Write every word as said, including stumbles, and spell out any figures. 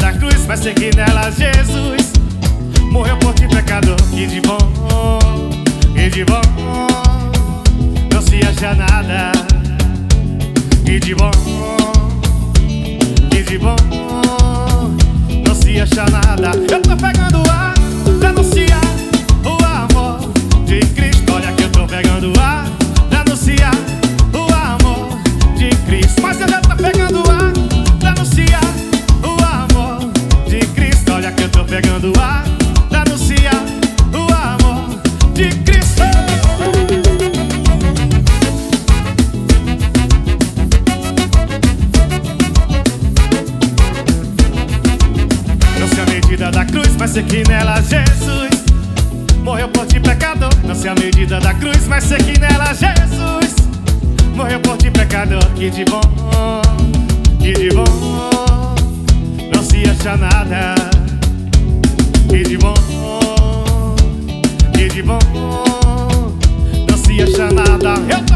da cruz, mas sei que nela Jesus morreu por ti, pecador. Que de bom, que de bom, não se acha nada. Que de bom, que de bom, não se acha nada. Eu tô pegando ar pra anunciar o amor de Cristo. Olha que eu tô pegando ar pra anunciar o amor de Cristo. Mas eu já tô pegando ar pra anunciar o amor de Cristo. Olha que eu tô pegando ar pra anunciar o amor de Cristo. Não sei a medida da cruz, mas sei que nela Jesus morreu por ti, pecador. Não sei a medida da cruz, mas sei que nela Jesus morreu por ti, pecador. Que de bom, que de bom, não se acha nada. Que de bom, que de bom, não se acha nada. Eu